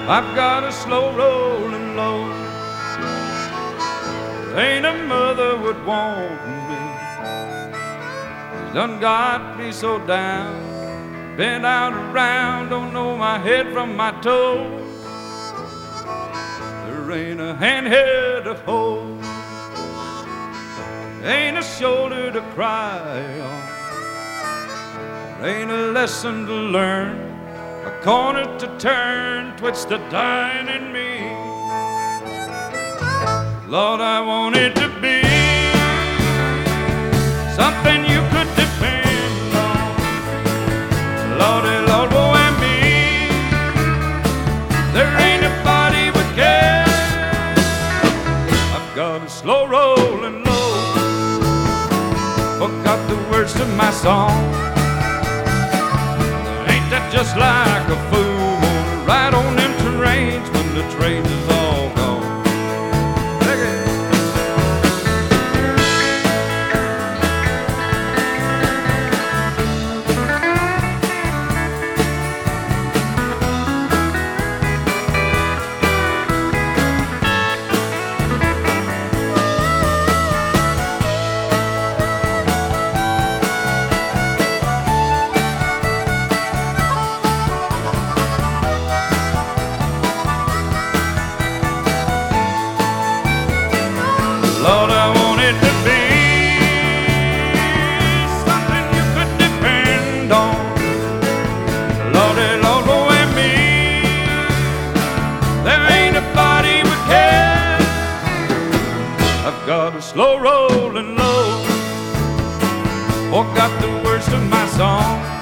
I've got a slow rolling load. Ain't a mother would want me. Done got me so down. Been out around, don't know my head from my toes. There ain't a hand here to hold. Ain't a shoulder to cry on. There ain't a lesson to learn, a corner to turn, twitch the dying in me. Lord, I want it to be something you could depend on. Lordy, Lord, woe and me, there ain't nobody would care. I've got a slow rolling load, forgot the words to my song. Ain't that just like a fool wanna ride on them terrains when the train is all gone? Lord, I want it to be something you could depend on. Lordy, Lord, woe and me, there ain't nobody would care. I've got a slow rolling load, forgot the words to my song.